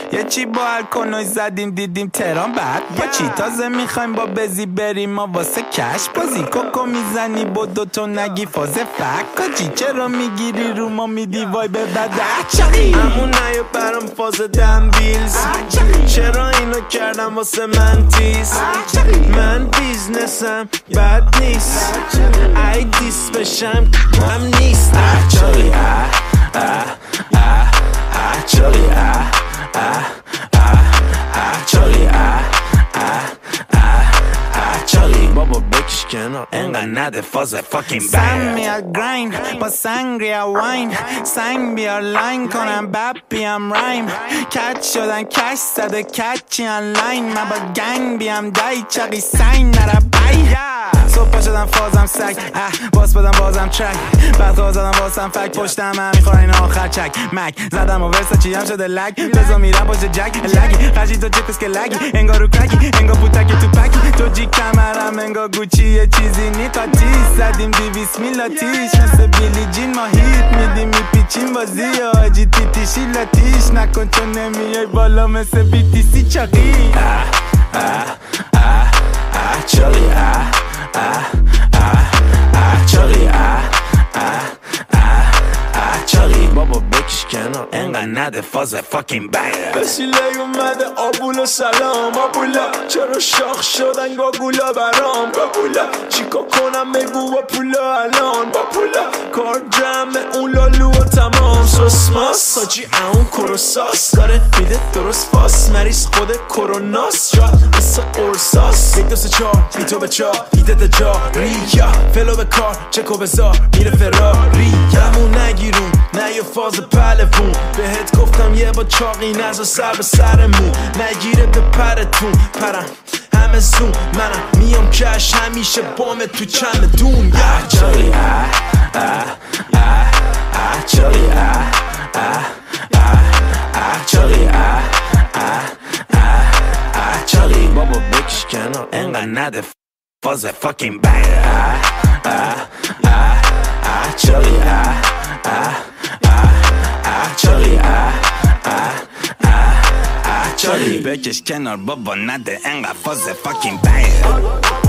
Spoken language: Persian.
یه چی با الکنوی زدیم دیدیم تهران بعد با چی تازه میخوایم با بزی بریم ما واسه کش بازی کوکو میزنی با دوتو نگی فاز فکاجی چرا میگیری رو ما میدی وای به بده همون نیا برام فاز دنبیلز چرا اینو کردم واسه من تیز من بیزنسم بد نیست ای دیس بشم هم نیست Actually Actually بابا بکش کنار انقدر نده فاز فاکین سن میاد گراین با سنگریا واین سنگ بیار لاین کنم بب بیام رایم کچ شدن کش زده کچی آنلاین من با گنگ بیام دای چقی سنگ نره بای صبح شدم فازم سگ باز بدم بازم چک بعد خواه زدم بازم فک پشتم هم میخوره این آخر چک مک زدم و ورساچی هم شده لگ بزا میرم پشت جک لگی خرجی تو چکس که لگی انگار رو ککی انگار پوتکی تو پکی تو جی کمرم انگار گوچی یه چیزی نیقاتیش زدیم 200 میلاتیش مثل بیلی جین ما هیت میدیم میپیچیم بازی آجی تیتیشی لاتیش نکن چون نمیای بالا مثل BTC چاقی Actually بابا بکش کنار انقدر نده فاز فاکین بنگ بسیله اومده آبولا سلام آبولا چرا شاخ شدن گاگولا برام گاگولا چیکار کنم بگو با پولا الان با پولا کار جمع اون لالو و تمام سوسماس ساجی اون کروساس داره میده درست فاس مریض خود کروناس جا مثل قرصاس 1 2 3 4 بی تو به 4 بیده ده جا ریا فلو به کار چکو بزار میره فراری همون نگیرون نه یه فاز پلفون بهت گفتم یه با چاقی نزا سر به سرمون نگیره به پرتون پرم همه زون منم میام کش همیشه بامه تو چمدون Actually Actually بابا بکش کنار انقدر نده فاز فاکین بنگ Actually بکش کنار بابا نده انقدر فاز فاکین بنگ